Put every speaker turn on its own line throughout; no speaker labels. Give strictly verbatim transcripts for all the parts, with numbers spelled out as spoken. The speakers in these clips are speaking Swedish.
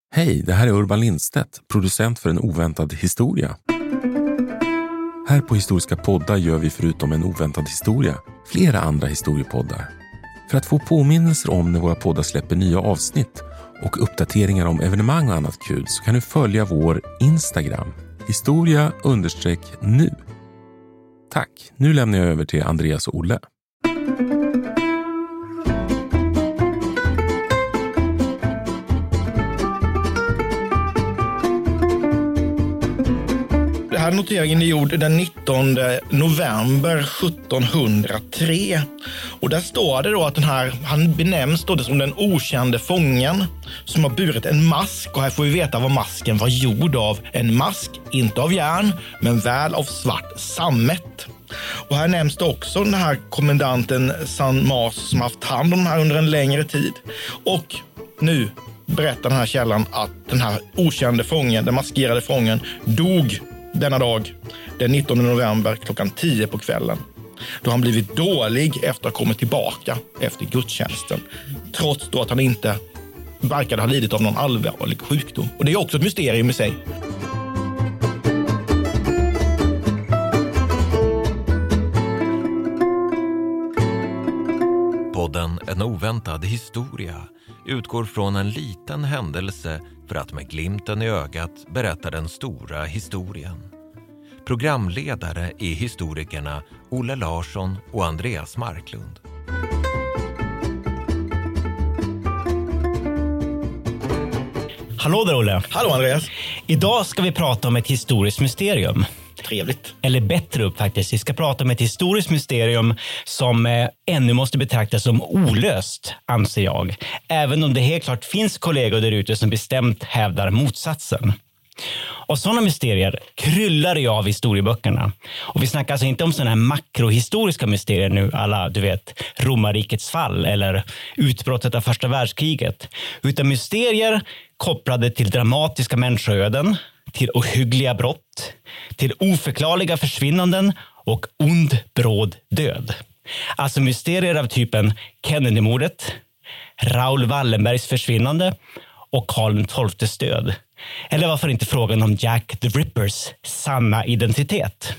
Hej, det här är Urban Lindstedt, producent för En oväntad historia. Här på Historiska poddar gör vi förutom En oväntad historia flera andra historiepoddar. För att få påminnelser om när våra poddar släpper nya avsnitt och uppdateringar om evenemang och annat kul så kan du följa vår Instagram, historia understreck nu. Tack, nu lämnar jag över till Andreas och Olle.
Den här noteringen är gjord den nittonde november sjuttonhundratre. Och där står det då att den här, han benämns då som den okände fången som har burit en mask. Och här får vi veta vad masken var gjord av. En mask, inte av järn, men väl av svart sammet. Och här nämns det också den här kommendanten San Mas som haft hand om den här under en längre tid. Och nu berättar den här källan att den här okände fången, den maskerade fången, dog denna dag, den nittonde november klockan tio på kvällen. Då han blivit dålig efter att ha kommit tillbaka efter gudstjänsten. Trots då att han inte verkade ha lidit av någon allvarlig sjukdom. Och det är också ett mysterium i sig.
Podden En oväntad historia utgår från en liten händelse för att med glimten i ögat berätta den stora historien. Programledare är historikerna Olle Larsson och Andreas Marklund.
Hallå där, Olle.
Hallå Andreas.
Idag ska vi prata om ett historiskt mysterium.
Trevligt.
Eller bättre upp faktiskt. Vi ska prata om ett historiskt mysterium som eh, ännu måste betraktas som olöst, anser jag. Även om det helt klart finns kollegor där ute som bestämt hävdar motsatsen. Och sådana mysterier kryllar ju av historieböckerna. Och vi snackar alltså inte om sådana här makrohistoriska mysterier nu, alla, du vet, romarrikets fall eller utbrottet av första världskriget. Utan mysterier kopplade till dramatiska människoöden, till ohyggliga brott, till oförklarliga försvinnanden och ond bråd död. Alltså mysterier av typen Kennedy-mordet, Raoul Wallenbergs försvinnande och Karl den tolftes död. Eller varför inte frågan om Jack the Rippers sanna identitet.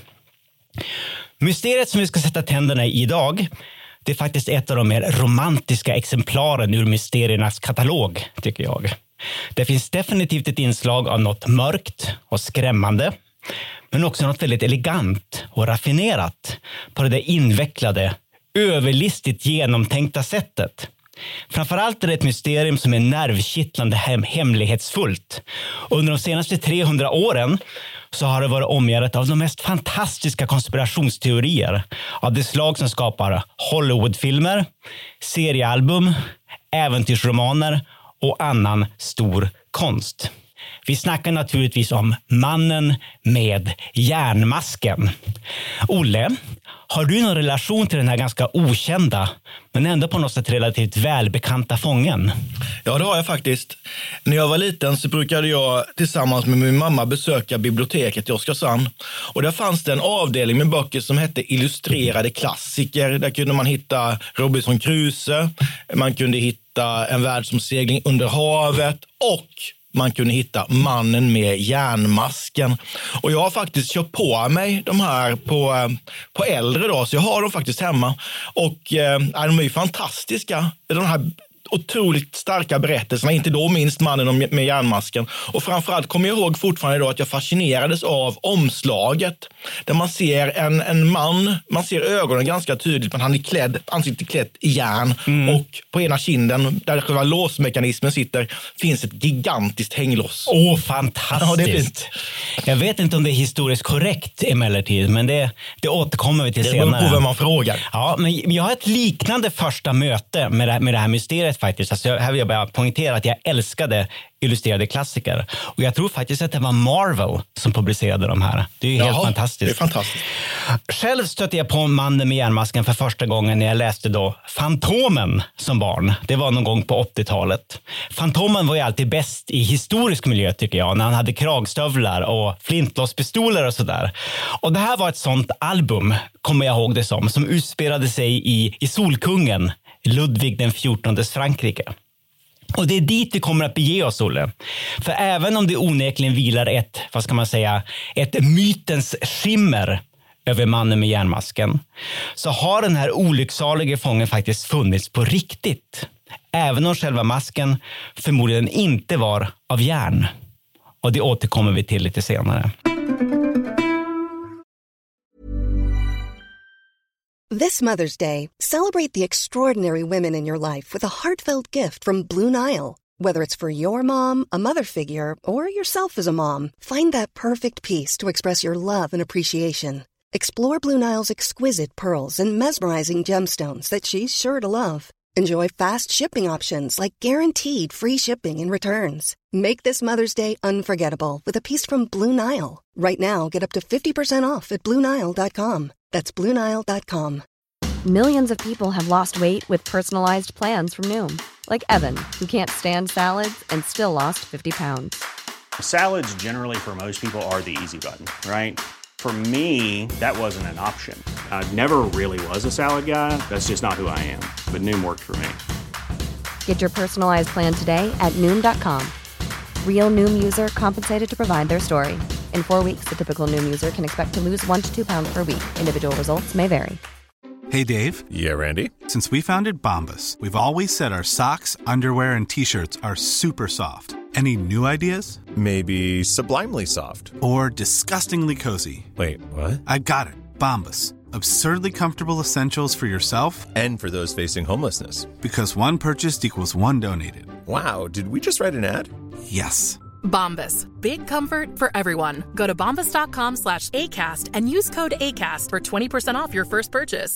Mysteriet som vi ska sätta tänderna i idag, det är faktiskt ett av de mer romantiska exemplaren ur mysteriernas katalog, tycker jag. Det finns definitivt ett inslag av något mörkt och skrämmande, men också något väldigt elegant och raffinerat på det där invecklade, överlistigt genomtänkta sättet. Framförallt är det ett mysterium som är nervkittlande hem- hemlighetsfullt. Under de senaste trehundra åren så har det varit omgärdat av de mest fantastiska konspirationsteorier av det slag som skapar Hollywoodfilmer, seriealbum, äventyrsromaner och annan stor konst. Vi snackar naturligtvis om mannen med järnmasken. Olle, har du någon relation till den här ganska okända men ändå på något sätt relativt välbekanta fången?
Ja, det har jag faktiskt. När jag var liten så brukade jag tillsammans med min mamma besöka biblioteket i Oskarshamn. Och där fanns det en avdelning med böcker som hette illustrerade klassiker. Där kunde man hitta Robinson Crusoe, man kunde hitta En världsomsegling under havet och man kunde hitta Mannen med järnmasken. Och jag har faktiskt köpt på mig de här på, på äldre dag, så jag har dem faktiskt hemma. Och eh, de är ju fantastiska. De här otroligt starka berättelserna, inte då minst Mannen med järnmasken. Och framförallt kommer jag ihåg fortfarande då att jag fascinerades av omslaget. Där man ser en, en man, man ser ögonen ganska tydligt, men han är klädd, ansiktet klätt i järn. Mm. Och på ena kinden, där själva låsmekanismen sitter, finns ett gigantiskt hänglås.
Åh, oh, fantastiskt! Ja, det är fint. Jag vet inte om det är historiskt korrekt emellertid, men det, det återkommer vi till
det
senare.
Det beror på vem man frågar.
Ja, men jag har ett liknande första möte med det, med det här mysteriet faktiskt. Alltså, här vill jag bara poängtera att jag älskade illustrerade klassiker. Och jag tror faktiskt att det var Marvel som publicerade de här. Det är ju helt
Jaha,
fantastiskt.
Det är fantastiskt.
Själv stötte jag på Mannen med järnmasken för första gången när jag läste då Fantomen som barn. Det var någon gång på åttiotalet. Fantomen var ju alltid bäst i historisk miljö, tycker jag. När han hade kragstövlar och flintlåspistoler och sådär. Och det här var ett sånt album, kommer jag ihåg det som, som utspelade sig i, i Solkungen, Ludvig den fjortondes Frankrike. Och det är dit vi kommer att bege oss, Olle. För även om det onekligen vilar ett, vad ska man säga, ett mytens skimmer över mannen med järnmasken, så har den här olycksalige fången faktiskt funnits på riktigt. Även om själva masken förmodligen inte var av järn. Och det återkommer vi till lite senare.
This Mother's Day, celebrate the extraordinary women in your life with a heartfelt gift from Blue Nile. Whether it's for your mom, a mother figure, or yourself as a mom, find that perfect piece to express your love and appreciation. Explore Blue Nile's exquisite pearls and mesmerizing gemstones that she's sure to love. Enjoy fast shipping options like guaranteed free shipping and returns. Make this Mother's Day unforgettable with a piece from Blue Nile. Right now, get up to fifty percent off at blue nile dot com. That's blue nile dot com.
Millions of people have lost weight with personalized plans from Noom. Like Evan, who can't stand salads and still lost fifty pounds.
Salads generally for most people are the easy button, right? For me, that wasn't an option. I never really was a salad guy. That's just not who I am. But Noom worked for me.
Get your personalized plan today at noom dot com. Real Noom user compensated to provide their story. In four weeks, the typical Noom user can expect to lose one to two pounds per week. Individual results may vary.
Hey, Dave.
Yeah, Randy.
Since we founded Bombas, we've always said our socks, underwear, and T-shirts are super soft. Any new ideas?
Maybe sublimely soft.
Or disgustingly cozy.
Wait, what?
I got it. Bombas. Absurdly comfortable essentials for yourself
and for those facing homelessness.
Because one purchased equals one donated.
Wow, did we just write an ad?
Yes.
Bombas. Big comfort for everyone. Go to bombas dot com slash ACAST and use code ACAST for twenty percent off your first purchase.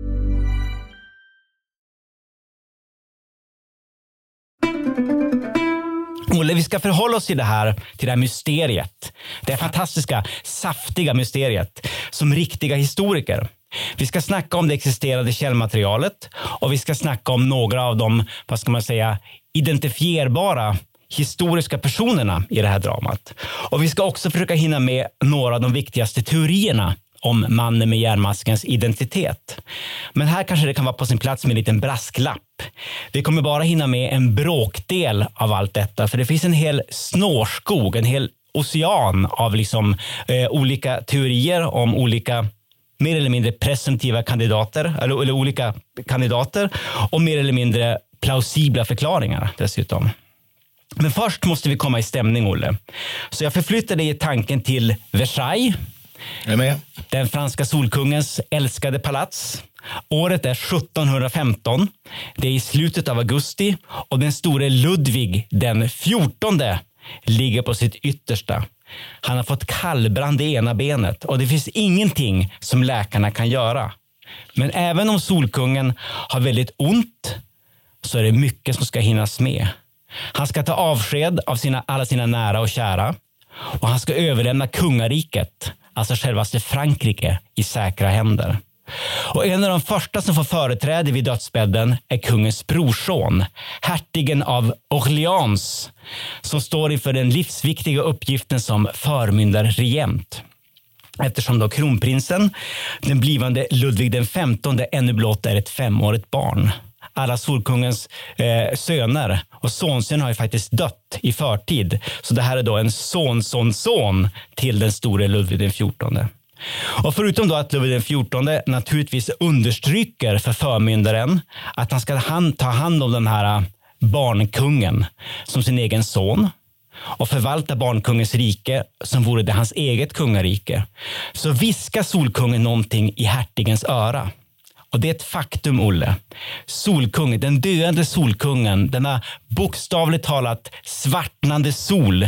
Olle, vi ska förhålla oss till det här, till det här mysteriet. Det fantastiska, saftiga mysteriet som riktiga historiker. Vi ska snacka om det existerande källmaterialet och vi ska snacka om några av de, vad ska man säga, identifierbara historiska personerna i det här dramat. Och vi ska också försöka hinna med några av de viktigaste teorierna om mannen med järnmaskens identitet. Men här kanske det kan vara på sin plats med en liten brasklapp. Vi kommer bara hinna med en bråkdel av allt detta, för det finns en hel snårskog, en hel ocean av liksom, eh, olika teorier om olika mer eller mindre presumtiva kandidater, eller, eller olika kandidater och mer eller mindre plausibla förklaringar dessutom. Men först måste vi komma i stämning, Olle. Så jag förflyttar dig i tanken till Versailles.
Jag är med.
Den franska solkungens älskade palats. Året är sjuttonhundrafemton. Det är i slutet av augusti och den store Ludvig den fjortonde ligger på sitt yttersta. Han har fått kallbrand i ena benet och det finns ingenting som läkarna kan göra. Men även om solkungen har väldigt ont så är det mycket som ska hinnas med. Han ska ta avsked av sina, alla sina nära och kära och han ska överlämna kungariket, alltså självaste Frankrike, i säkra händer. Och en av de första som får företräde vid dödsbädden är kungens brorson, hertigen av Orléans, som står inför den livsviktiga uppgiften som förmyndarregent. Eftersom då kronprinsen, den blivande Ludvig den femtonde, ännu blott är ett femårigt barn. Alla solkungens eh, söner och sonsön har ju faktiskt dött i förtid. Så det här är då en son-son-son till den store Ludvig den fjortonde. Och förutom då att Ludvig den fjortonde naturligtvis understryker för förmyndaren att han ska hand, ta hand om den här barnkungen som sin egen son och förvalta barnkungens rike som vore det hans eget kungarike, så viskar solkungen någonting i hertigens öra. Och det är ett faktum, Olle. Solkungen, den döende solkungen, denna bokstavligt talat svartnande sol,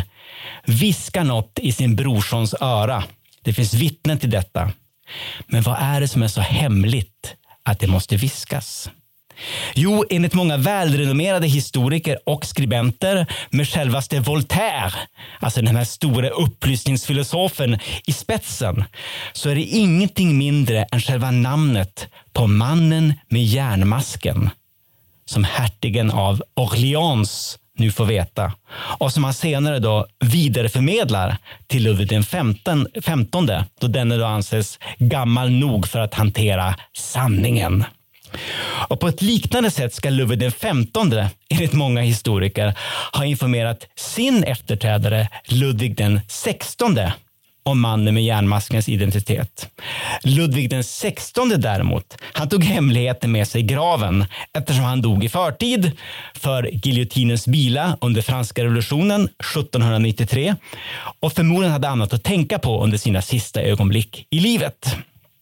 viskar något i sin brorsons öra. Det finns vittnen till detta. Men vad är det som är så hemligt att det måste viskas? Jo, enligt många välrenommerade historiker och skribenter med självaste Voltaire, alltså den här stora upplysningsfilosofen i spetsen, så är det ingenting mindre än själva namnet på mannen med järnmasken som hertigen av Orléans nu får veta och som han senare då vidareförmedlar till Ludvig den femtonde, då denne då anses gammal nog för att hantera sanningen. Och på ett liknande sätt ska Ludvig den femtonde, enligt många historiker, ha informerat sin efterträdare Ludvig den sextonde om mannen med järnmaskens identitet. Ludvig den sextonde däremot, han tog hemligheten med sig i graven eftersom han dog i förtid för giljotinens bila under franska revolutionen sjuttonhundranittiotre och förmodligen hade annat att tänka på under sina sista ögonblick i livet.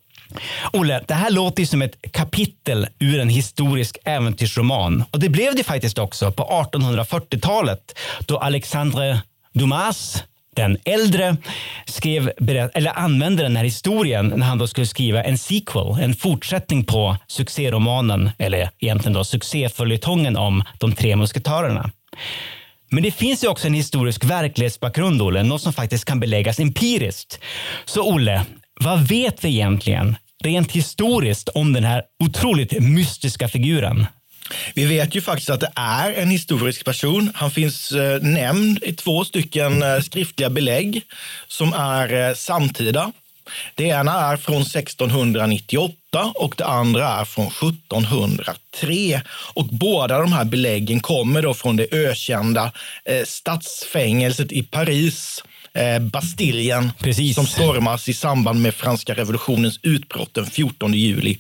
Olle, det här låter ju som ett kapitel ur en historisk äventyrsroman. Och det blev det faktiskt också på artonhundrafyrtiotalet då Alexandre Dumas, den äldre, skrev, eller använde den här historien när han då skulle skriva en sequel, en fortsättning på succéromanen, eller egentligen då succéföljetongen om de tre musketörerna. Men det finns ju också en historisk verklighetsbakgrund, Olle, något som faktiskt kan beläggas empiriskt. Så Olle, vad vet vi egentligen rent historiskt om den här otroligt mystiska figuren?
Vi vet ju faktiskt att det är en historisk person. Han finns eh, nämnd i två stycken eh, skriftliga belägg som är eh, samtida. Det ena är från sextonhundranittioåtta och det andra är från sjuttonhundratre. Och båda de här beläggen kommer då från det ökända eh, stadsfängelset i Paris, Eh, Bastiljen,
Precis.
som stormas i samband med franska revolutionens utbrott den fjortonde juli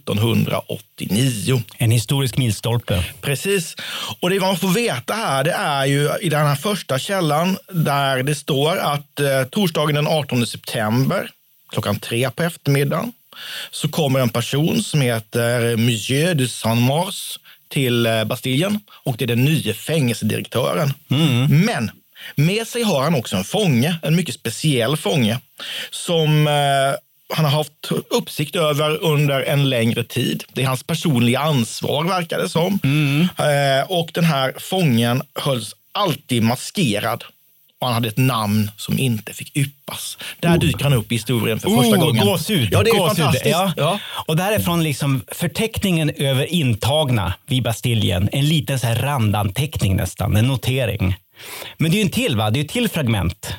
sjuttonhundraåttionio.
En historisk milstolpe.
Precis. Och det man får veta här, det är ju i den här första källan där det står att eh, torsdagen den artonde september klockan tre på eftermiddagen så kommer en person som heter Monsieur de Saint-Mars till eh, Bastiljen och det är den nya fängelsedirektören. Mm. Men med sig har han också en fånge, en mycket speciell fånge som eh, han har haft uppsikt över under en längre tid. Det är hans personliga ansvar, verkar det som. Mm. Eh, och den här fången hölls alltid maskerad. Och han hade ett namn som inte fick yppas. Där oh. dyker han upp i historien för oh, första gången.
Gåshud.
Ja, det är
gåshud.
fantastiskt.
Ja.
Ja.
Och det här är från liksom förteckningen över intagna vid Bastiljen. En liten så här randanteckning nästan, en notering. Men det är ju en till, va? Det är ett till fragment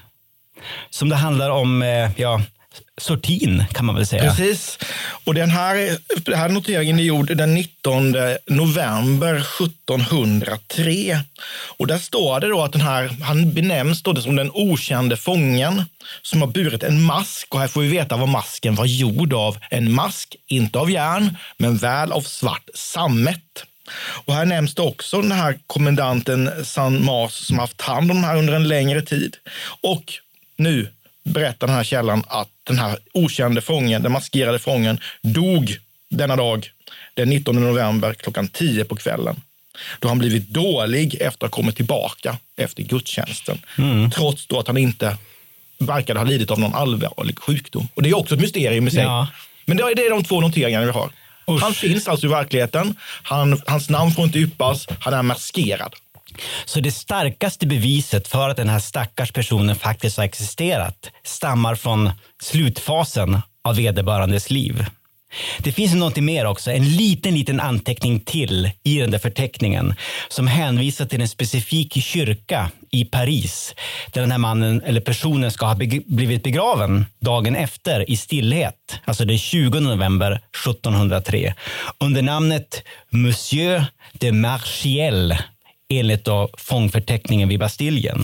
som det handlar om, ja, sortin kan man väl säga.
Precis. Och den här, den här noteringen är gjord den nittonde november sjuttonhundratre. Och där står det då att den här, han benämns då som den okände fången som har burit en mask. Och här får vi veta vad masken var gjord av. En mask, inte av järn, men väl av svart sammet. Och här nämns det också den här kommendanten Saint-Mars som har haft hand om den här under en längre tid. Och nu berättar den här källan att den här okände fången, den maskerade fången, dog denna dag den nittonde november klockan tio på kvällen. Då han blivit dålig efter att ha kommit tillbaka efter gudstjänsten. Mm. Trots då att han inte verkade ha lidit av någon allvarlig sjukdom. Och det är också ett mysterium i sig. Ja. Men det är de två noteringarna vi har. Usch. Han finns alltså i verkligheten. Han, hans namn får inte yppas. Han är maskerad.
Så det starkaste beviset för att den här stackars personen faktiskt har existerat stammar från slutfasen av vederbörandes liv. Det finns något mer också, en liten liten anteckning till i den där förteckningen som hänvisar till en specifik kyrka i Paris där den här mannen eller personen ska ha beg- blivit begraven dagen efter i stillhet, alltså den tjugonde november sjuttonhundratre under namnet Monsieur de Marchiel enligt då fångförteckningen vid Bastiljen.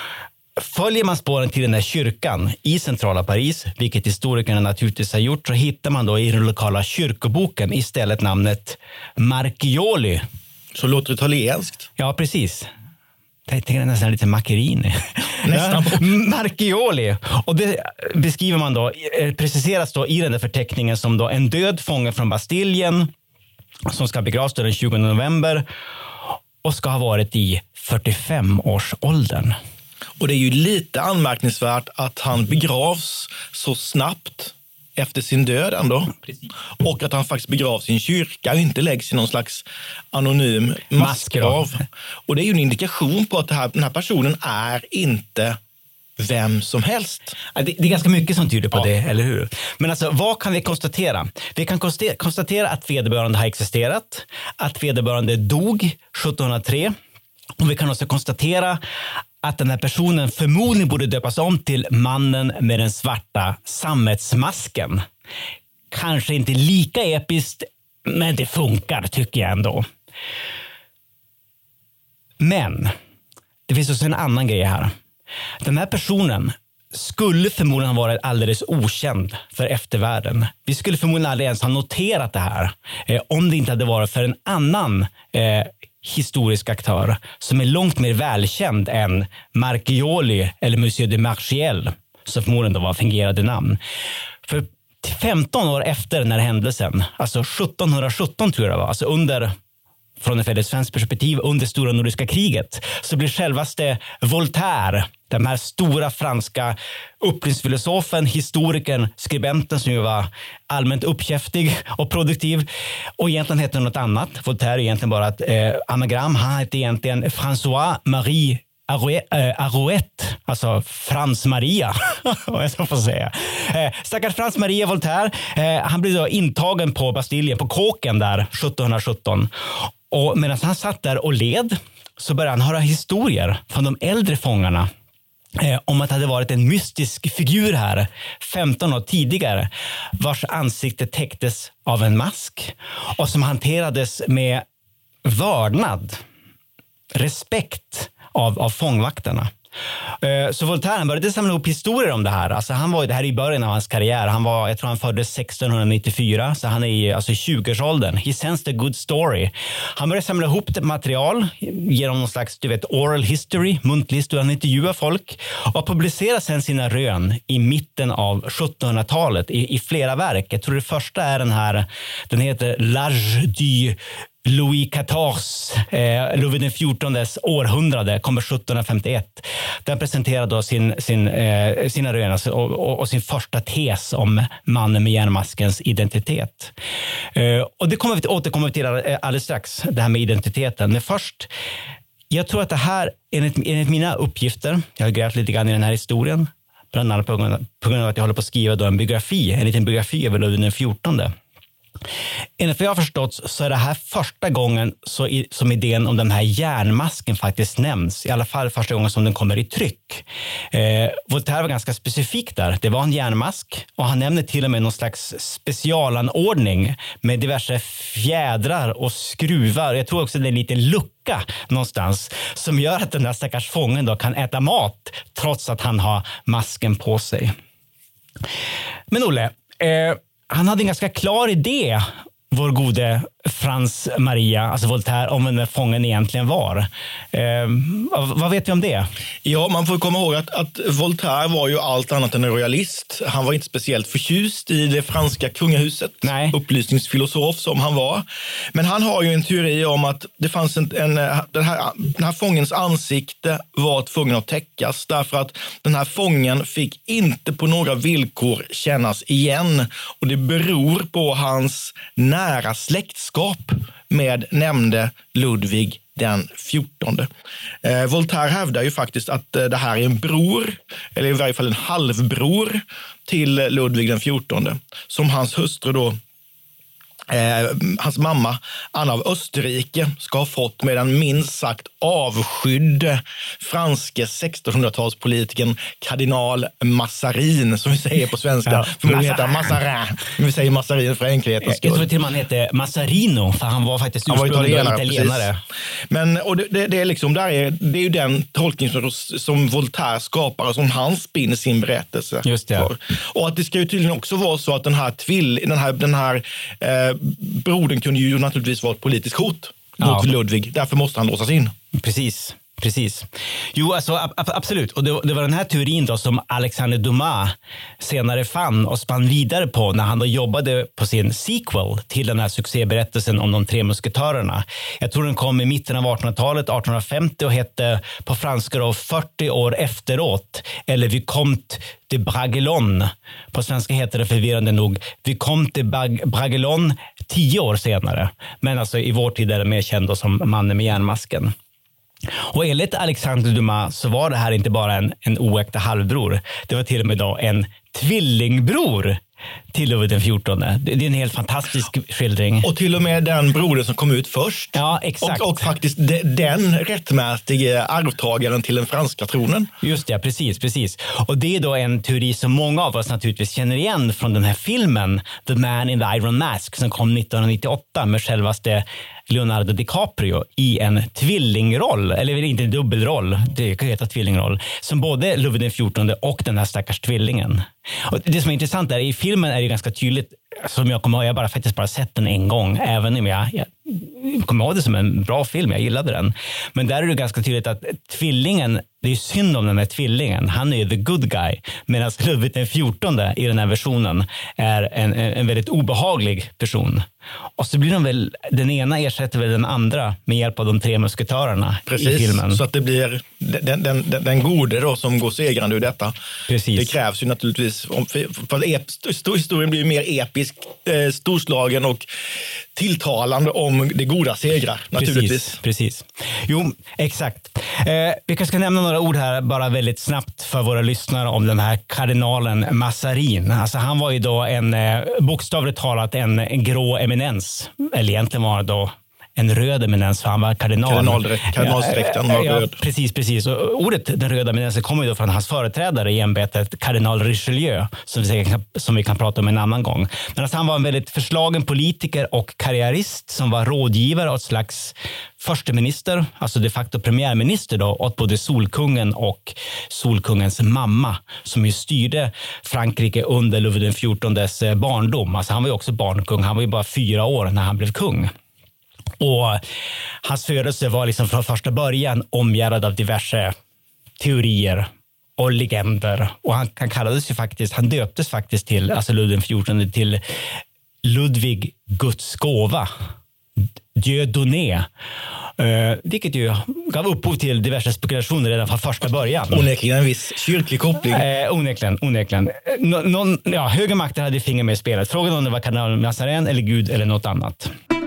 Följer man spåren till den här kyrkan i centrala Paris, vilket historikerna naturligtvis har gjort, så hittar man då i den lokala kyrkoboken istället namnet Marchioli.
Så låter det italienskt.
Ja, precis. Jag tänker nästan lite Macchiarini.
Nästan.
Ja, Marchioli. Och det beskriver man då, preciseras då i den där förteckningen som då en död fånge från Bastiljen som ska begravas den tjugonde november och ska ha varit i fyrtiofem-årsåldern.
Och det är ju lite anmärkningsvärt att han begravs så snabbt efter sin död ändå. Precis. Och att han faktiskt begravs i en kyrka och inte läggs i någon slags anonym massgrav. Och det är ju en indikation på att det här, den här personen är inte vem som helst.
Det, det är ganska mycket som tyder på ja. det, eller hur? Men alltså, vad kan vi konstatera? Vi kan konstatera att vederbörande har existerat, att vederbörande dog sjuttonhundratre. Och vi kan också konstatera att den här personen förmodligen borde döpas om till mannen med den svarta sammetsmasken. Kanske inte lika episkt Men det funkar, tycker jag ändå. Men det finns också en annan grej här. Den här personen skulle förmodligen ha varit alldeles okänd för eftervärlden. Vi skulle förmodligen aldrig ens ha noterat det här eh, om det inte hade varit för en annan eh, historisk aktör som är långt mer välkänd än Marchioli eller Monsieur de Marchiel, som förmodligen då var fingerade namn. För femton år efter den här händelsen, alltså sjuttonhundrasjutton tror jag det var, alltså under, från ett väldigt svenskt perspektiv, under stora nordiska kriget, så blir självaste Voltaire, den här stora franska upplysningsfilosofen, historikern, skribenten som ju var allmänt uppkäftig och produktiv och egentligen heter något annat. Voltaire är egentligen bara ett eh, anagram. Han heter egentligen François-Marie Arouet, alltså Frans Maria, vad jag ska få säga. Eh, stackars Frans Maria Voltaire, eh, han blev då intagen på Bastiljen, på kåken där sjuttonhundrasjutton. Och medan han satt där och led så började han höra historier från de äldre fångarna eh, om att det hade varit en mystisk figur här femton år tidigare, vars ansikte täcktes av en mask och som hanterades med vördnad, respekt av, av fångvakterna. Så Voltaire började samla ihop historier om det här. Alltså han var, det här i början av hans karriär. Han var, jag tror han föddes sextonhundranittiofyra, så han är i alltså tjugoårsåldern. He sensed a good story. Han började samla ihop ett material genom någon slags, du vet, oral history, muntlig historia. Han intervjuade folk och publicerade sen sina rön i mitten av sjuttonhundratalet i, i flera verk. Jag tror det första är den här, den heter L'Age du Louis quatorze, eh, Louis den fjortondes århundrade, kommer sjuttonhundrafemtioett. Den presenterar då sin, sin, eh, sina rön och, och, och sin första tes om mannen med järnmaskens identitet. Eh, och det kommer vi återkomma till alldeles strax, det här med identiteten. Men först, jag tror att det här, enligt, enligt mina uppgifter, jag har grävt lite grann i den här historien, bland annat på grund av, på grund av att jag håller på att skriva då en biografi, en liten biografi över Louis den fjortonde. Enligt vad jag har förstått så är det här första gången så i, som idén om den här järnmasken faktiskt nämns. I alla fall första gången som den kommer i tryck. Eh, Voltaire var ganska specifik där. Det var en järnmask och han nämner till och med någon slags specialanordning med diverse fjädrar och skruvar. Jag tror också det är en liten lucka någonstans som gör att den där stackars fången då kan äta mat trots att han har masken på sig. Men Olle, eh, han hade en ganska klar idé, vår gode Frans Maria, alltså Voltaire, om vem den fången egentligen var. Eh, vad vet vi om det?
Ja, man får komma ihåg att, att Voltaire var ju allt annat än en royalist. Han var inte speciellt förtjust i det franska kungahuset. Nej. Upplysningsfilosof som han var. Men han har ju en teori om att det fanns en, en, den, här, den här fångens ansikte var tvungen att täckas därför att den här fången fick inte på några villkor kännas igen. Och det beror på hans nära släktskap med nämnde Ludvig den fjortonde. Eh, Voltaire hävdar ju faktiskt att eh, det här är en bror, eller i varje fall en halvbror till Ludvig den fjortonde, som hans hustru då, Eh, hans mamma Anna av Österrike ska ha fått med den minst sagt avskydde franske sextonhundratalspolitiken kardinal Mazarin, som vi säger på svenska. Ja, för heter Mazarin. Vi säger Mazarin för enkelhetens skull.
Jag tror till och med han hette Mazarino, för han var faktiskt ursprungligen italienare. italienare.
Men och det, det, det, är liksom, där är, det är ju den tolkning som, som Voltaire skapar och som han spinner sin berättelse.
Just det.
För. Och att det ska ju tydligen också vara så att den här, tvill, den här, den här eh, brodern kunde ju naturligtvis vara ett politiskt hot ja. mot Ludvig. Därför måste han låsas in.
Precis. Precis. Jo, alltså ab- absolut. Och det, det var den här teorin då som Alexander Dumas senare fann och spann vidare på när han då jobbade på sin sequel till den här succéberättelsen om de tre musketörerna. Jag tror den kom i mitten av artonhundratalet, artonhundrafemtio, och hette på franska då fyrtio år efteråt. Eller Vicomte de Bragelonne. På svenska heter det förvirrande nog Vicomte de Bag- Bragelonne tio år senare. Men alltså i vår tid är det mer känd som mannen med järnmasken. Och enligt Alexander Dumas så var det här inte bara en, en oäkta halvbror. Det var till och med då en tvillingbror till Ludvig den fjortonde. Det är en helt fantastisk skildring.
Och till och med den broder som kom ut först.
Ja, exakt.
Och, och faktiskt de, den rättmätige arvtagaren till den franska tronen.
Just det, precis, precis. Och det är då en teori som många av oss naturligtvis känner igen från den här filmen The Man in the Iron Mask som kom nittonhundranittioåtta med självaste Leonardo DiCaprio i en tvillingroll, eller inte en dubbelroll, det kan heta tvillingroll, som både Ludvig den fjortonde och den här stackars tvillingen. Och det som är intressant är, i filmen är det ganska tydligt, som jag kommer ihåg, jag bara faktiskt bara sett den en gång, även om jag, jag kommer ihåg det som en bra film, jag gillade den. Men där är det ganska tydligt att tvillingen, det är synd om den här tvillingen, han är ju the good guy, medan Ludvig den fjortonde i den här versionen är en, en väldigt obehaglig person. Och så blir de väl, den ena ersätter väl den andra med hjälp av de tre musketörerna.
Precis,
i filmen.
Så att det blir den, den, den, den gode då som går segrande ur detta.
Precis.
Det krävs ju naturligtvis, för, för ep, historien blir ju mer episk, eh, storslagen och tilltalande om det goda segrar naturligtvis.
Precis, precis. Jo, exakt. Eh, vi kanske ska nämna några ord här bara väldigt snabbt för våra lyssnare om den här kardinalen Mazarin. Alltså han var ju då en, eh, bokstavligt talat en, en grå eminens. Eller egentligen var det då en röd eminens, för han var kardinal.
Kardinaldräkt, kardinalsdräkten var
ja,
röd.
Ja, precis, precis. Och ordet den röda eminensen kommer ju då från hans företrädare i ämbetet, kardinal Richelieu, som vi, kan, som vi kan prata om en annan gång. Men att han var en väldigt förslagen politiker och karriärist som var rådgivare och ett slags försteminister, alltså de facto premiärminister då, åt både Solkungen och Solkungens mamma, som ju styrde Frankrike under Ludvig den fjortondes barndom. Alltså han var ju också barnkung, han var ju bara fyra år när han blev kung. Och hans födelse var liksom från första början omgärdad av diverse teorier och legender. Och han, han kallades ju faktiskt, han döptes faktiskt till, alltså Ludvig den fjortonde, till Ludvig Guds gåva, Dieu donné. Uh, vilket ju gav upphov till diverse spekulationer redan från första början.
Onekligen en viss kyrklig koppling.
Uh, onekligen, onekligen. Nå, någon, ja, höga makter hade finger med i spelet. Frågan om det var kardinal Mazarin eller Gud eller något annat.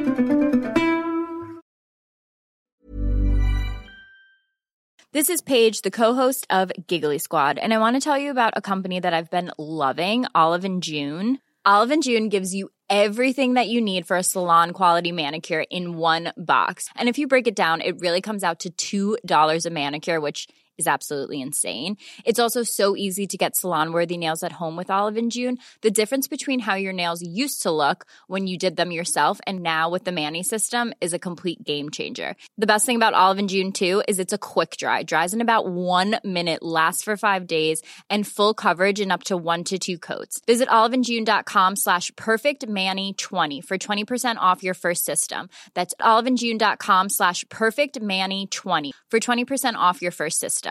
This is Paige, the co-host of Giggly Squad, and I want to tell you about a company that I've been loving, Olive and June. Olive and June gives you everything that you need for a salon-quality manicure in one box. And if you break it down, it really comes out to two dollars a manicure, which is absolutely insane. It's also so easy to get salon-worthy nails at home with Olive and June. The difference between how your nails used to look when you did them yourself and now with the Mani system is a complete game changer. The best thing about Olive and June too is it's a quick dry. Dries in about one minute, lasts for five days, and full coverage in up to one to two coats. Visit oliveandjune.com slash perfectmani20 for twenty percent off your first system. That's oliveandjune.com slash perfectmani20 for twenty percent off your first system.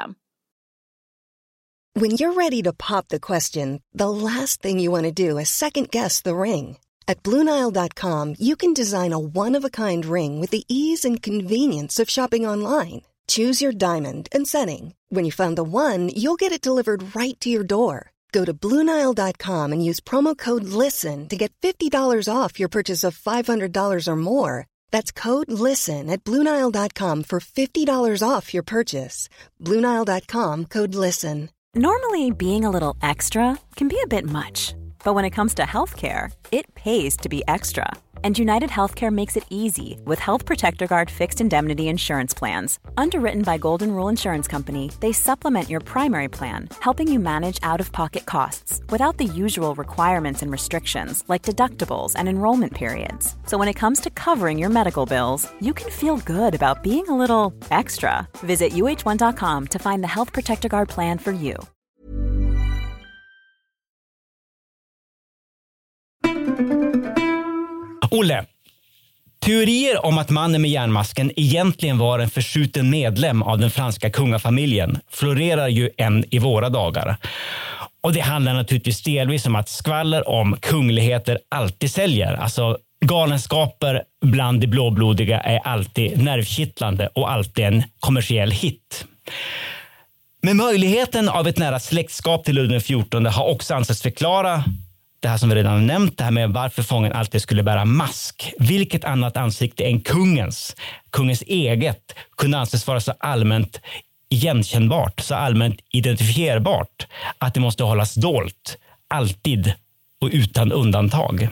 When you're ready to pop the question, the last thing you want to do is second-guess the ring. At Blue Nile dot com, you can design a one-of-a-kind ring with the ease and convenience of shopping online. Choose your diamond and setting. When you find the one, you'll get it delivered right to your door. Go to Blue Nile dot com and use promo code LISTEN to get fifty dollars off your purchase of five hundred dollars or more. That's code LISTEN at Blue Nile dot com for fifty dollars off your purchase. Blue Nile dot com, code LISTEN.
Normally, being a little extra can be a bit much. But when it comes to healthcare, it pays to be extra. And United Healthcare makes it easy with Health Protector Guard fixed indemnity insurance plans. Underwritten by Golden Rule Insurance Company, they supplement your primary plan, helping you manage out-of-pocket costs without the usual requirements and restrictions like deductibles and enrollment periods. So when it comes to covering your medical bills, you can feel good about being a little extra. Visit U H one dot com to find the Health Protector Guard plan for you.
Olle, teorier om att mannen med järnmasken egentligen var en förskjuten medlem av den franska kungafamiljen florerar ju än i våra dagar. Och det handlar naturligtvis delvis om att skvaller om kungligheter alltid säljer. Alltså galenskaper bland de blåblodiga är alltid nervkittlande och alltid en kommersiell hit. Men möjligheten av ett nära släktskap till Ludvig den fjortonde har också ansetts förklara det här som vi redan har nämnt, det här med varför fången alltid skulle bära mask. Vilket annat ansikte än kungens, kungens eget, kunde anses vara så allmänt igenkännbart, så allmänt identifierbart att det måste hållas dolt, alltid och utan undantag.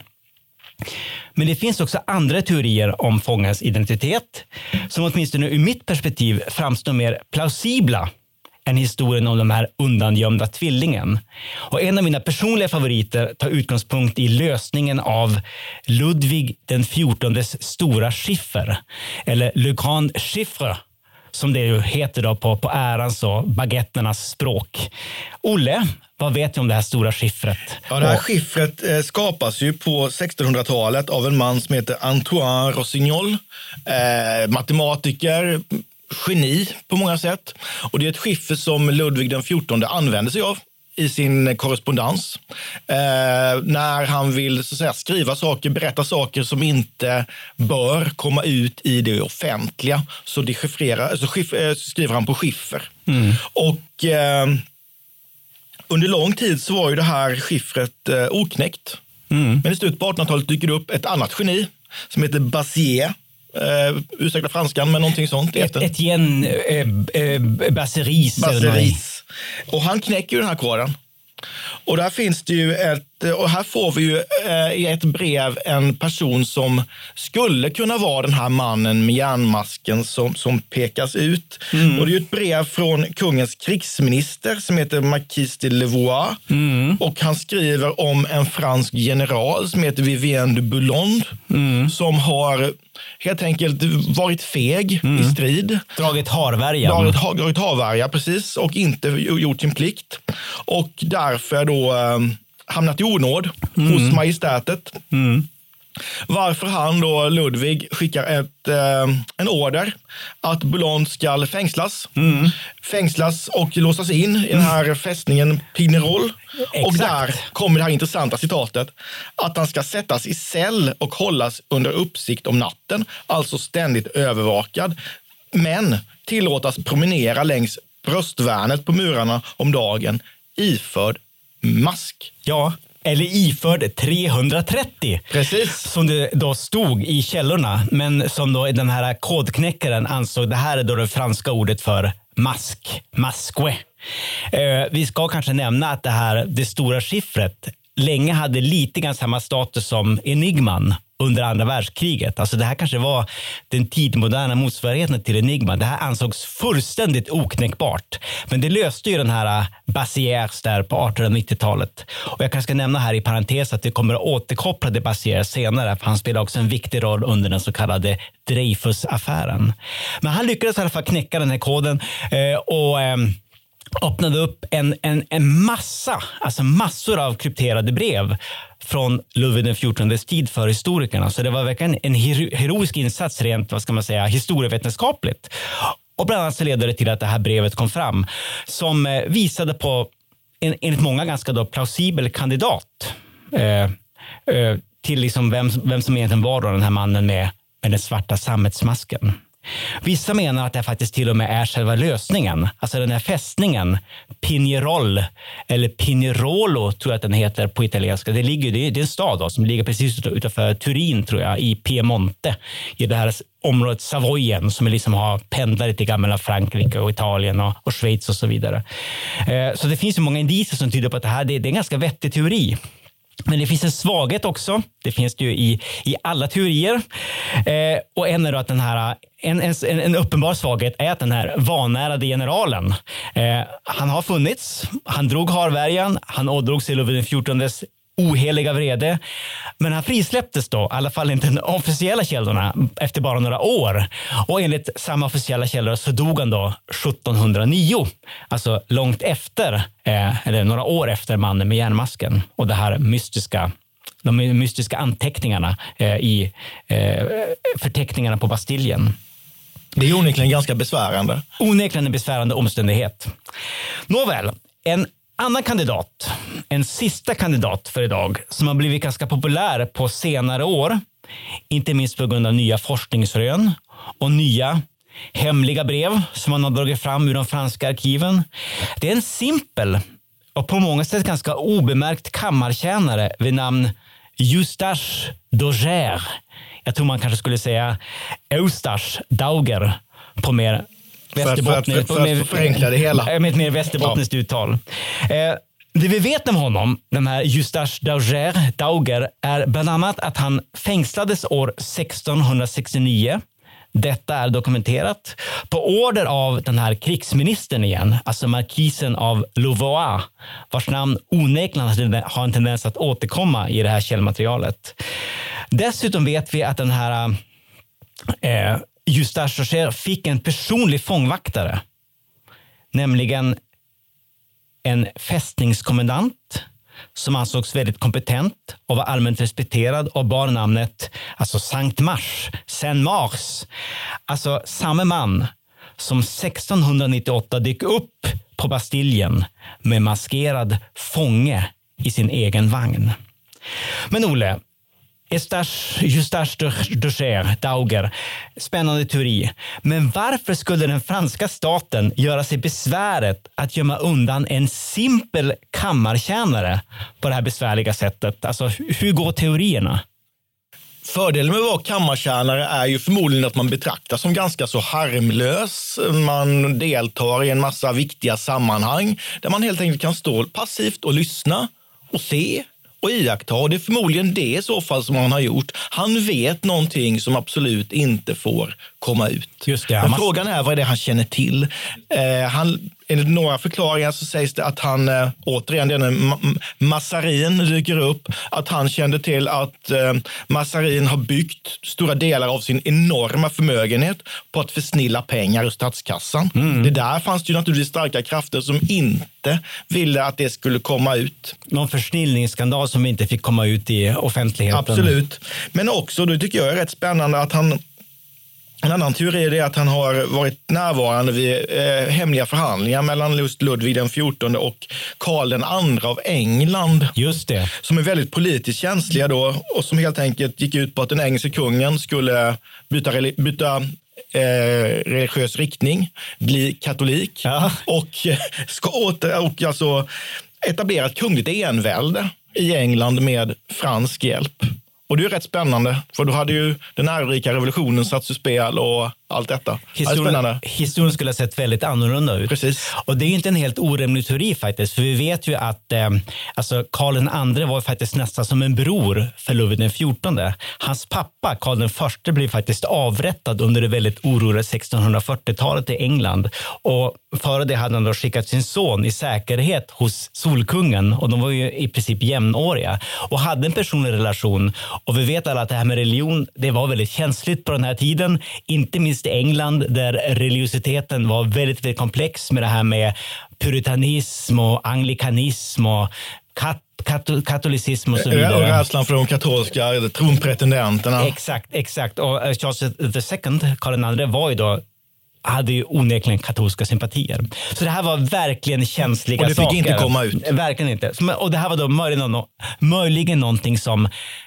Men det finns också andra teorier om fångens identitet som åtminstone ur mitt perspektiv framstår mer plausibla än historien om de här undangömda tvillingen. Och en av mina personliga favoriter tar utgångspunkt i lösningen av Ludvig den fjortondes stora skiffer, eller Le Grand Chiffre, som det ju heter då på, på ärans och baguetternas språk. Olle, vad vet du om det här stora skiffret?
Ja, det här skiffret eh, skapas ju på sextonhundratalet av en man som heter Antoine Rossignol. Eh, matematiker, geni på många sätt. Och det är ett skiffer som Ludvig den fjortonde använder sig av i sin korrespondens. Eh, när han vill så att säga, skriva saker, berätta saker som inte bör komma ut i det offentliga. Så, dechiffrerar, så skiff, eh, skriver han på skiffer. Mm. Och eh, under lång tid så var ju det här skiffret eh, oknäckt. Mm. Men i slutet på artonhundratalet dyker det upp ett annat geni som heter Bassier. Uh, ursäkta franskan, men någonting sånt.
Ett, ett igen äh, äh, Basseris.
Basseris. Och han knäcker ju den här koden. Och där finns det ju ett, och här får vi ju eh, i ett brev en person som skulle kunna vara den här mannen med järnmasken som, som pekas ut. Mm. Och det är ju ett brev från kungens krigsminister som heter Marquis de Louvois. Mm. Och han skriver om en fransk general som heter Vivien de Boulogne mm. som har helt enkelt varit feg mm. i strid.
Dragit harvärja.
Dragit, dragit harvärja, precis. Och inte gjort sin plikt. Och därför då eh, hamnat i onåd mm. hos majestätet. Mm. Varför han då, Ludvig, skickar ett, eh, en order att Boulogne ska fängslas. Mm. Fängslas och låsas in i den här fästningen Pignerol. Exakt. Och där kommer det här intressanta citatet. Att han ska sättas i cell och hållas under uppsikt om natten. Alltså ständigt övervakad. Men tillåtas promenera längs bröstvärnet på murarna om dagen iförd mask.
Ja, eller iförd trehundratrettio.
Precis.
Som det då stod i källorna. Men som då den här kodknäckaren ansåg, det här är då det franska ordet för mask. Masque. Eh, vi ska kanske nämna att det här, det stora skiffret, länge hade lite grann samma status som Enigman under andra världskriget. Alltså det här kanske var den tidmoderna motsvarigheten till Enigma. Det här ansågs fullständigt oknäckbart. Men det löste ju den här Bassiers där på artonhundranittiotalet. Och jag kanske ska nämna här i parentes att det kommer att återkoppla till Bassiers senare. För han spelar också en viktig roll under den så kallade Dreyfus-affären. Men han lyckades i alla fall knäcka den här koden eh, och... Eh, öppnade upp en, en, en massa, alltså massor av krypterade brev från Ludvig den fjortondes tid för historikerna. Så det var verkligen en heroisk insats rent, vad ska man säga, historievetenskapligt. Och bland annat så ledde det till att det här brevet kom fram som visade på en, enligt många ganska då plausibel kandidat eh, eh, till liksom vem, vem som egentligen var då den här mannen med, med den svarta sammetsmasken. Vissa menar att det faktiskt till och med är själva lösningen. Alltså den här fästningen, Pignerol, eller Pinerolo tror jag att den heter på italienska. Det, ligger, det är en stad då, som ligger precis utanför Turin tror jag, i Piemonte. I det här området Savoyen som liksom har pendlat till gamla Frankrike och Italien och, och Schweiz och så vidare. Eh, så det finns ju många indicier som tyder på att det här det, det är en ganska vettig teori. Men det finns en svaghet också. Det finns det ju i, i alla teorier. Eh, och en är då att den här, en, en, en uppenbar svaghet är att den här vanärade generalen, eh, han har funnits. Han drog harvärjan. Han ådrog sig Ludvig den fjortondes oheliga vrede. Men han frisläpptes då, i alla fall inte de officiella källorna, efter bara några år. Och enligt samma officiella källor så dog han då sjuttonhundranio. Alltså långt efter, eh, eller några år efter mannen med järnmasken. Och det här mystiska, de mystiska anteckningarna eh, i eh, förteckningarna på Bastiljen.
Det är onekligen ganska besvärande.
Onekligen en besvärande omständighet. Nåväl, en annan kandidat, en sista kandidat för idag som har blivit ganska populär på senare år, inte minst på grund av nya forskningsrön och nya hemliga brev som man har dragit fram ur de franska arkiven. Det är en simpel och på många sätt ganska obemärkt kammartjänare vid namn Eustache Dauger. Jag tror man kanske skulle säga Eustache Dauger på mer
För, för, för, för, för att förenkla det hela.
Med ett mer västerbottniskt ja. uttal. Eh, Det vi vet om honom, den här Eustache Dauger, Dauger, är bland annat att han fängslades år sextonhundrasextionio. Detta är dokumenterat på order av den här krigsministern igen, alltså markisen av Louvois, vars namn onekligen har en tendens att återkomma i det här källmaterialet. Dessutom vet vi att den här eh, Eustache Dauger fick en personlig fångvaktare, nämligen en fästningskommendant som ansågs väldigt kompetent och var allmänt respekterad och bar namnet alltså Sankt Mars, Saint Mars. Alltså samma man som sextonhundranittioåtta dök upp på Bastiljen med maskerad fånge i sin egen vagn. Men Olle, Eustache, Eustache Dauger, Dauger, spännande teori. Men varför skulle den franska staten göra sig besväret att gömma undan en simpel kammartjänare på det här besvärliga sättet? Alltså, hur går teorierna?
Fördelen med att vara kammartjänare är ju förmodligen att man betraktas som ganska så harmlös. Man deltar i en massa viktiga sammanhang där man helt enkelt kan stå passivt och lyssna och se och iaktta. Och det är förmodligen det i så fall som han har gjort. Han vet någonting som absolut inte får komma ut.
Just det,
Men
man...
frågan är vad är det han känner till. Eh, han, enligt några förklaringar så sägs det att han, eh, återigen denna ma- Massarin dyker upp, att han kände till att eh, Massarin har byggt stora delar av sin enorma förmögenhet på att försnilla pengar ur statskassan. Mm. Det där fanns det ju naturligtvis starka krafter som inte ville att det skulle komma ut.
Någon försnillningsskandal som inte fick komma ut i offentligheten.
Absolut. Men också, då tycker jag är rätt spännande att han, en annan teori är att han har varit närvarande vid eh, hemliga förhandlingar mellan just Ludvig den fjortonde och Karl den andre av England.
Just det.
Som är väldigt politiskt känsliga då och som helt enkelt gick ut på att den engelska kungen skulle byta, byta eh, religiös riktning, bli katolik ja. och, eh, ska åter, och alltså etablera ett kungligt envälde i England med fransk hjälp. Och det är rätt spännande, för då hade ju den ärorika revolutionen satts ur spel och allt detta.
Historien, historien skulle ha sett väldigt annorlunda ut.
Precis.
Och det är inte en helt orimlig teori faktiskt, för vi vet ju att eh, alltså Karl den andre var faktiskt nästan som en bror för Ludvig den fjortonde. Hans pappa, Karl den förste, blev faktiskt avrättad under det väldigt oroliga sextonhundrafyrtiotalet i England. Och före det hade han då skickat sin son i säkerhet hos Solkungen, och de var ju i princip jämnåriga och hade en personlig relation. Och vi vet alla att det här med religion, det var väldigt känsligt på den här tiden, inte minst i England där religiositeten var väldigt, väldigt komplex med det här med puritanism och anglikanism och kat- kat- katolicism och så vidare.
Och rädslan för de katolska tronpretendenterna.
Exakt, exakt. Och Charles the second, Karl den andre, var ju då hade ju onekligen katolska sympatier. Så det här var verkligen känsliga saker.
Och det fick
saker.
inte komma ut.
Verkligen inte. Och det här var då möjligen, möjligen någonting som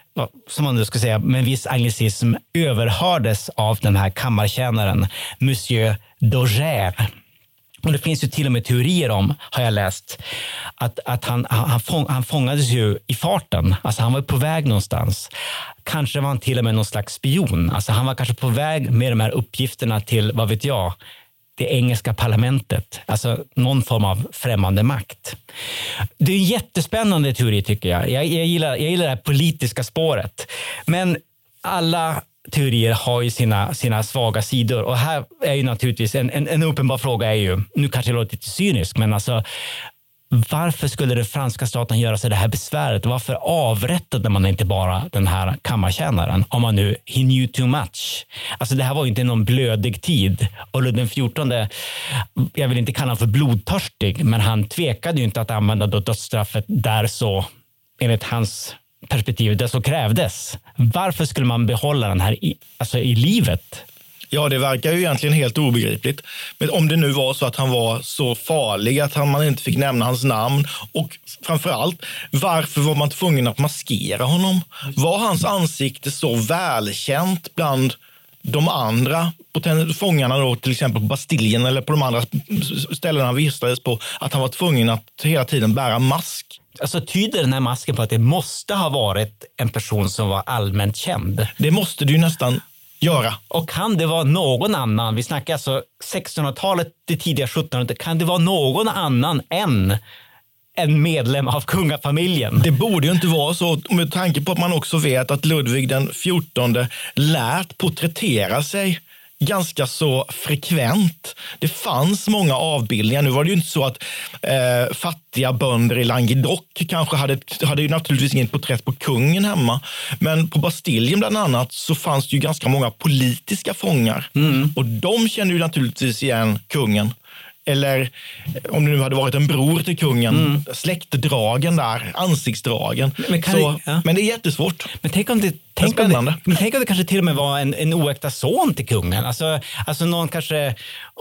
som man nu ska säga med en viss anglicism överhördes av den här kammartjänaren Monsieur Dauger. Och det finns ju till och med teorier om, har jag läst, att, att han, han, fång, han fångades ju i farten. Alltså han var på väg någonstans. Kanske var han till och med någon slags spion. Alltså han var kanske på väg med de här uppgifterna till, vad vet jag, det engelska parlamentet. Alltså någon form av främmande makt. Det är en jättespännande teori tycker jag. Jag, jag, gillar, jag gillar det här politiska spåret. Men alla teorier har ju sina, sina svaga sidor. Och här är ju naturligtvis en, en, en uppenbar fråga är ju, nu kanske det låter lite cynisk, men alltså varför skulle den franska staten göra sig det här besväret? Varför avrättade man inte bara den här kammartjänaren? Om man nu he knew too much. Alltså det här var ju inte någon blödig tid. Och Ludvig den fjortonde, jag vill inte kalla honom för blodtörstig, men han tvekade ju inte att använda dödsstraffet där så, enligt hans perspektiv, det så krävdes. Varför skulle man behålla den här i, alltså i livet?
Ja, det verkar ju egentligen helt obegripligt. Men om det nu var så att han var så farlig att man inte fick nämna hans namn, och framförallt, varför var man tvungen att maskera honom? Var hans ansikte så välkänt bland de andra fångarna då, till exempel på Bastiljen eller på de andra ställena han vistades på, att han var tvungen att hela tiden bära mask?
Alltså tyder den här masken på att det måste ha varit en person som var allmänt känd?
Det måste det ju nästan göra.
Och kan det vara någon annan, vi snackar alltså sextonhundratalet, det tidiga sjuttonhundratalet, kan det vara någon annan än en medlem av kungafamiljen.
Det borde ju inte vara så, med tanke på att man också vet att Ludvig den fjortonde lät porträttera sig ganska så frekvent. Det fanns många avbildningar. Nu var det ju inte så att eh, fattiga bönder i Languedoc kanske hade, hade ju naturligtvis inget porträtt på kungen hemma. Men på Bastiljen bland annat så fanns det ju ganska många politiska fångar. Mm. Och de kände ju naturligtvis igen kungen. Eller om det nu hade varit en bror till kungen, mm. släktdragen där, ansiktsdragen. Men, så, det, ja. men det är jättesvårt.
Men tänk om det, tänk om det, men tänk om det kanske till och med var en, en oäkta son till kungen. Alltså, alltså någon kanske...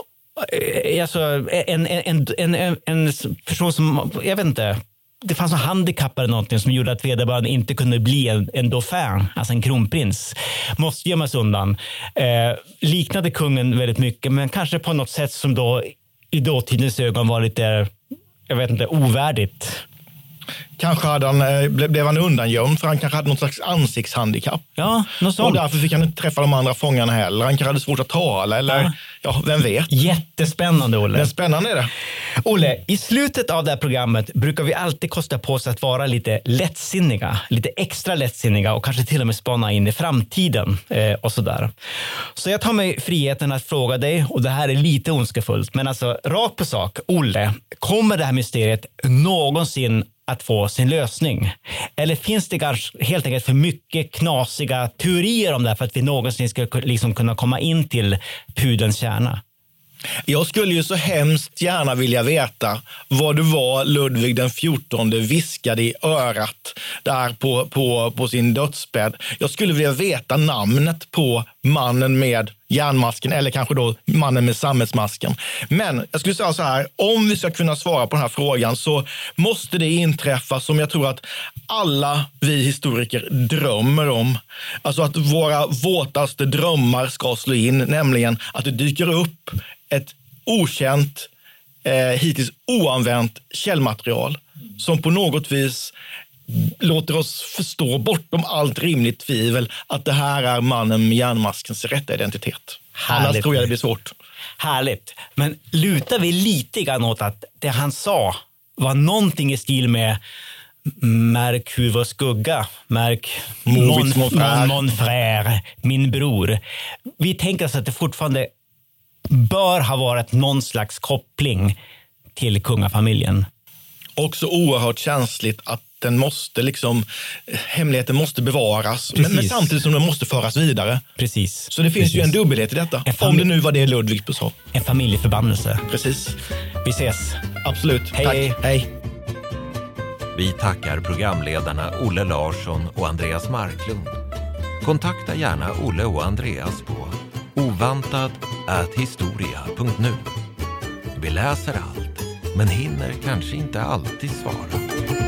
Alltså, en, en, en, en, en person som, jag vet inte... Det fanns en handikapp eller någonting som gjorde att vederbörande inte kunde bli en, en dauphin, alltså en kronprins. Måste gömmas undan. Eh, liknade kungen väldigt mycket, men kanske på något sätt som då i dåtidens ögon var lite, jag vet inte, ovärdigt.
Kanske hade han, blev han undangömd för han kanske hade något slags ansiktshandikapp.
Ja, något sånt.
Och därför fick han inte träffa de andra fångarna heller. Han kanske hade svårt att tala eller, ja, ja vem vet.
Jättespännande, Olle.
Men spännande är det.
Olle, i slutet av det här programmet brukar vi alltid kosta på oss att vara lite lättsinniga. Lite extra lättsinniga och kanske till och med spana in i framtiden eh, och sådär. Så jag tar mig friheten att fråga dig, och det här är lite ondskefullt, men alltså rakt på sak. Olle, kommer det här mysteriet någonsin att få sin lösning? Eller finns det kanske helt enkelt för mycket knasiga teorier om det här för att vi någonsin ska liksom kunna komma in till pudelns kärna?
Jag skulle ju så hemskt gärna vilja veta vad det var Ludvig den fjortonde viskade i örat där på, på, på sin dödsbädd. Jag skulle vilja veta namnet på mannen med järnmasken eller kanske då mannen med sammetsmasken. Men jag skulle säga så här, om vi ska kunna svara på den här frågan så måste det inträffa som jag tror att alla vi historiker drömmer om. Alltså att våra våtaste drömmar ska slå in, nämligen att det dyker upp ett okänt, eh, hittills oanvänt källmaterial som på något vis låter oss förstå bortom allt rimligt tvivel att det här är mannen med järnmaskens rätta identitet. Härligt. Annars tror jag det blir svårt.
Härligt. Men lutar vi lite grann åt att det han sa var någonting i stil med märk hur vår skugga, märk mon, mon, mon frère, min bror. Vi tänker oss att det fortfarande bör ha varit någon slags koppling till kungafamiljen.
Också oerhört känsligt att den måste liksom, hemligheten måste bevaras, men, men samtidigt som den måste föras vidare.
Precis.
Så det finns Precis. ju en dubbelhet i detta, familj- om det nu var det Ludvig sa.
En familjeförbannelse.
Precis.
Vi ses.
Absolut.
Hej.
Tack. Hej.
Vi tackar programledarna Olle Larsson och Andreas Marklund. Kontakta gärna Olle och Andreas på ovantad at historia punkt nu. Vi läser allt, men hinner kanske inte alltid svara.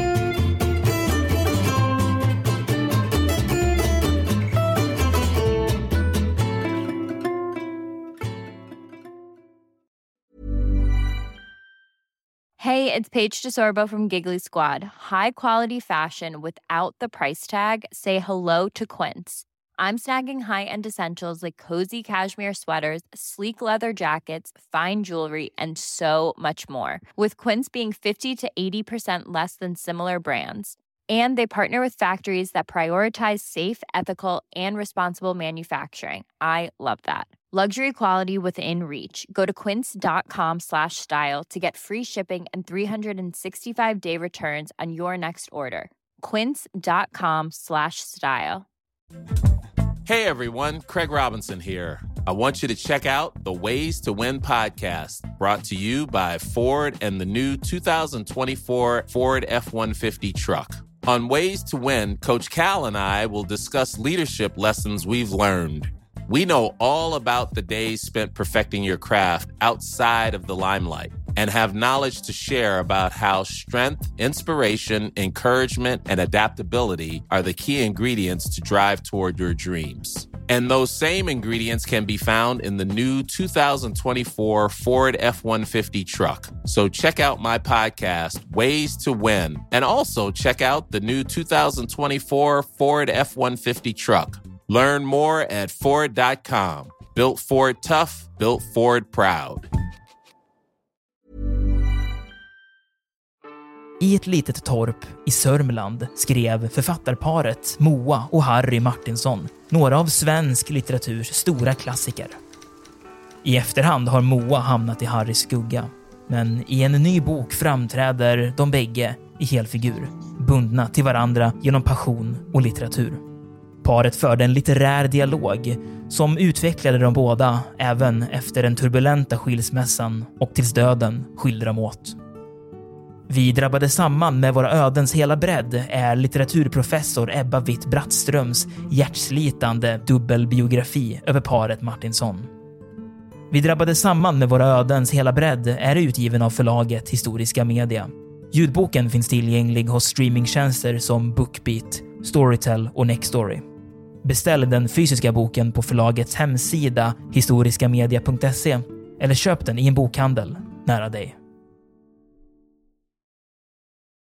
Hey, it's Paige DeSorbo from Giggly Squad. High quality fashion without the price tag. Say hello to Quince. I'm snagging high-end essentials like cozy cashmere sweaters, sleek leather jackets, fine jewelry, and so much more. With Quince being fifty to eighty percent less than similar brands. And they partner with factories that prioritize safe, ethical, and responsible manufacturing. I love that. Luxury quality within reach. Go to quince.com slash style to get free shipping and three sixty-five day returns on your next order. Quince.com slash style.
Hey everyone, Craig Robinson here. I want you to check out the Ways to Win podcast, brought to you by Ford and the new two thousand twenty-four Ford F one fifty truck. On Ways to Win, Coach Cal and I will discuss leadership lessons we've learned. We know all about the days spent perfecting your craft outside of the limelight and have knowledge to share about how strength, inspiration, encouragement, and adaptability are the key ingredients to drive toward your dreams. And those same ingredients can be found in the new two thousand twenty-four Ford F one fifty truck. So check out my podcast, Ways to Win, and also check out the new two thousand twenty-four Ford F one fifty truck. Learn more at Ford dot com. Built Ford tough, built Ford proud.
I ett litet torp i Sörmland skrev författarparet Moa och Harry Martinsson några av svensk litteraturs stora klassiker. I efterhand har Moa hamnat i Harrys skugga, men i en ny bok framträder de bägge i helfigur, bundna till varandra genom passion och litteratur. Paret förde en litterär dialog som utvecklade de båda även efter den turbulenta skilsmässan och tills döden skilde dem åt. Vi drabbade samman med våra ödens hela bredd är litteraturprofessor Ebba Witt-Brattströms hjärtslitande dubbelbiografi över paret Martinsson. Vi drabbade samman med våra ödens hela bredd är utgiven av förlaget Historiska Media. Ljudboken finns tillgänglig hos streamingtjänster som Bookbeat, Storytel och Nextory. Beställ den fysiska boken på förlagets hemsida historiskamedia punkt se eller köp den i en bokhandel nära dig.